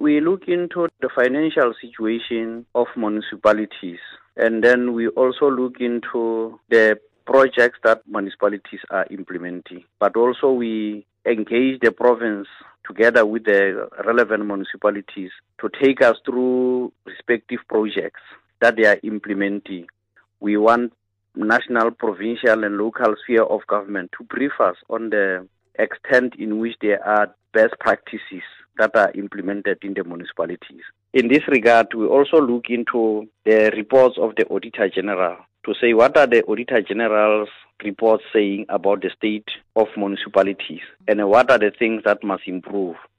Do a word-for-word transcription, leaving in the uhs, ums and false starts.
We look into the financial situation of municipalities, and then we also look into the projects that municipalities are implementing. But also we engage the province together with the relevant municipalities to take us through respective projects that they are implementing. We want national, provincial and local sphere of government to brief us on the extent in which there are best practices that are implemented in the municipalities. In this regard, we also look into the reports of the Auditor General to say what are the Auditor General's reports saying about the state of municipalities and what are the things that must improve.